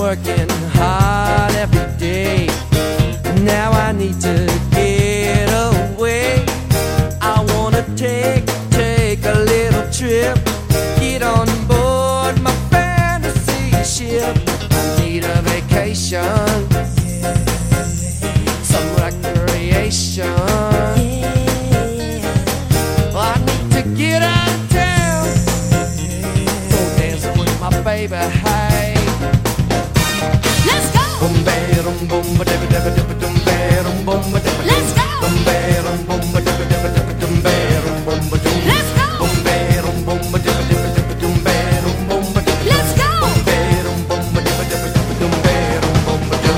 working hard every day. Now I need to get away. I wanna take a little trip, get on board my fantasy ship. I need a vacation, some recreation. I need to get out of town, go dancing with my baby. Hey, Let's go. boom, ba-dum, boom, ba-dum, ba-dum, boom, ba-dum. Let's go. Boom, ba-dum, boom, ba-dum, ba-dum, ba-dum, boom, ba-dum. Let's go. Boom, ba-dum, boom, ba-dum, ba-dum, ba-dum, boom, ba-dum. Let's go. Boom, ba-dum, boom, ba-dum, ba-dum, ba-dum, boom, ba-dum.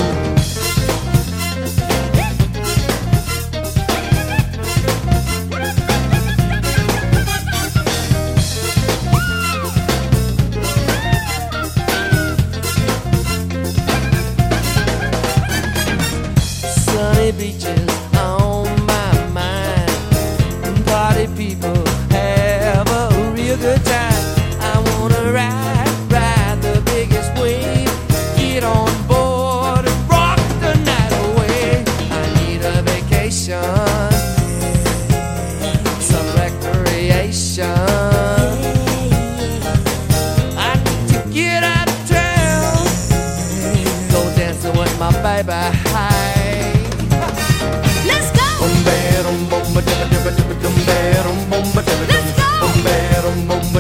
Sunny beaches on my mind, party people have a real good time. I wanna ride the biggest wave, get on board and rock the night away. I need a vacation, some recreation. I need to get out of town, go dancing with my baby. Hey. Let's go. Boom, ba-dum, boom, ba-dum, ba-dum, ba-dum, boom, ba-dum. Let's go. Boom, ba-dum, boom,